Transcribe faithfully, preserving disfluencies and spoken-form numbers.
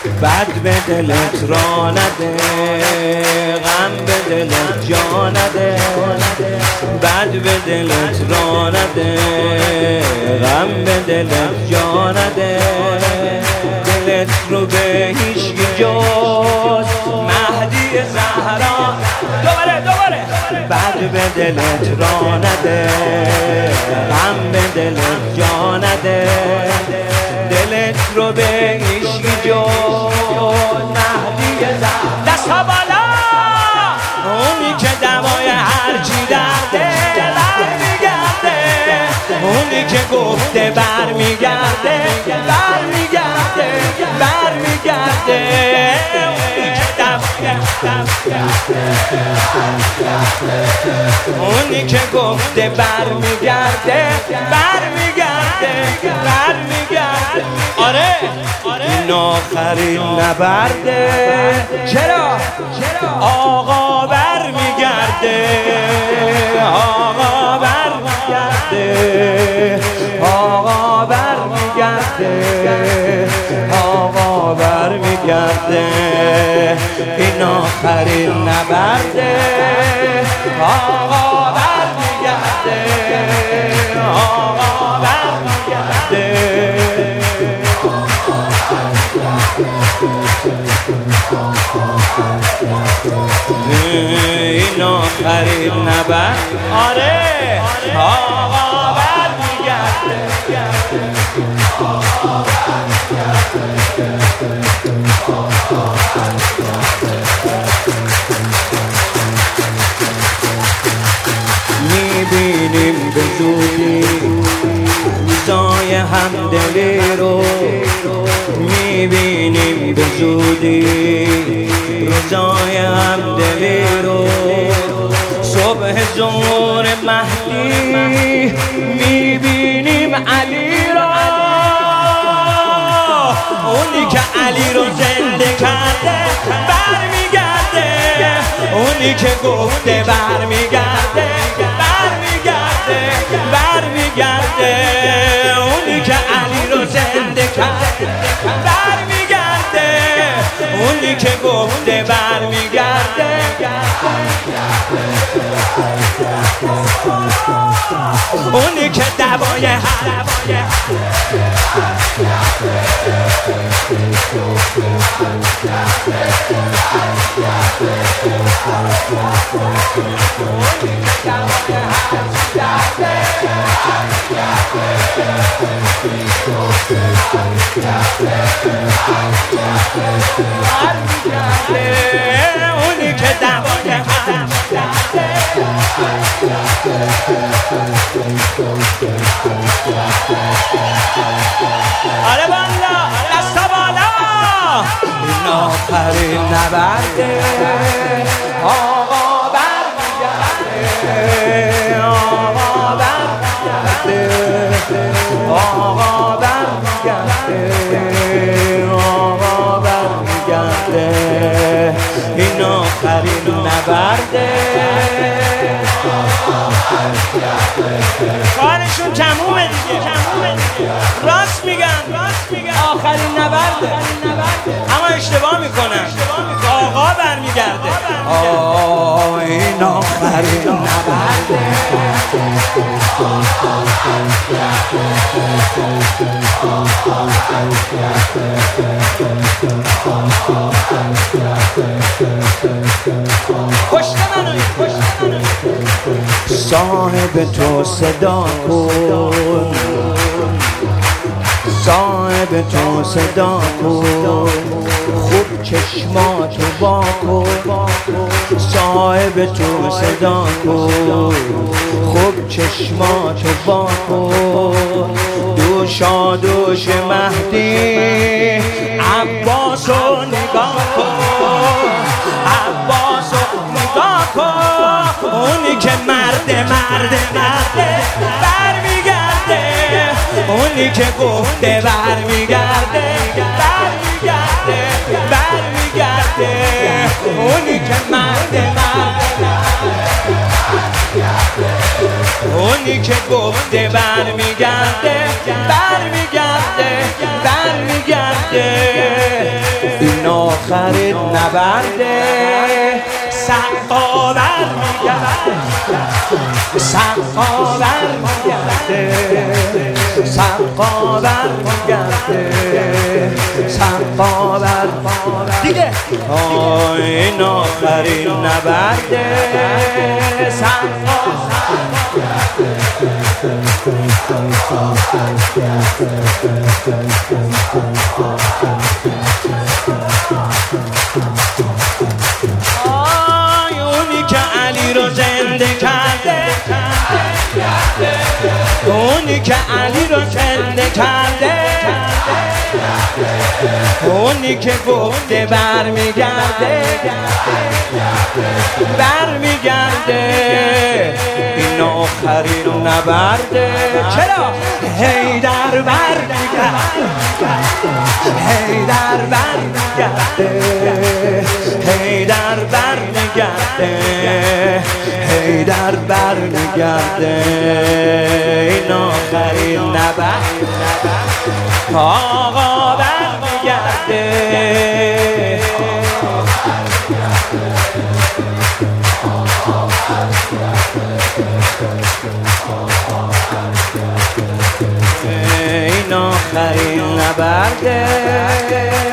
بد به دلت را نده، غم به دلت جا نده. بد به دلت را نده، غم به دلت جا نده. دلت رو به هیچکی جز مهدی زهرا. دوباره دوباره. بد به دلت را نده، غم به دلت جا نده. دلت رو به هیچکی جز مهدی زهرا. دستا بالا. اونی که دوای هرچی درده برمیگرده، اونی که گفته برمیگرده برمیگرده برمیگرده. اونی که گفته برمیگرده برمیگرده برمیگرده. آره این آخرین نبرده. چرا؟ آقا برمیگرده، آقا برمیگرده، آقا برمیگرده، آقا برمیگرده. این آخرین نبرده. آقا برمیگرده، آقا برمیگرده. این آخرین نبرد. آره آقا برمیگرده. میبینیم به زودی روزای همدلی رو، میبینیم به زودی روزای همدلی رو. صبح ظهور مهدی میبینیم علی رو، اونی که علی رو زنده کرده برمیگرده، اونی که گفته برمیگرده برمیگرده برمیگرده. اونی که علی رو زنده کرده برمیگرده، اونی که گفته برمیگرده. اونی که دوای هر اونی که دوای هر آره بالا دستا بالا. این آخرین نبرده. آقا برمیگرده، آقا برمیگرده، آقا برمیگرده، آقا برمیگرده. این آخرین نبرده. کارشون تمومه دیگه، تمومه دیگه. راست میگن، راست میگن. آخرین نبرده، اما اشتباه میکنن. آقا برمیگرده. آه این آخرین نبرده. پشت منو، پشت منو. صاحب تو صدا کن، صاحب تو صدا کن، خوب چشماتو با کن. صاحب تو صدا کن، خوب چشماتو با کن. دوشا دوش مهدی عباسو نگاه کن، عباسو نگاه کن. اونی که مرده مرده مرده برمیگرده، اونی که گفته برمیگرده برمیگرده برمیگرده. اونی که مرده مرده اونی که گفته برمیگرده برمیگرده برمیگرده. آخرین نبرده سقا برمیگرده سقا برمیگرده سقا برمیگرده سقا برمیگرده دیگه این آخرین نبرده سقا آی اونی که علی رو زنده کرده اونی که علی رو زنده کرده اونی که گفته برمیگرده برمیگرده این آخرین نبرده چرا؟ حیدر برمیگرده حیدر برمیگرده حیدر برمیگرده حیدر برمیگرده این آخرین نبرده آقا برمیگرده این آخرین نبرده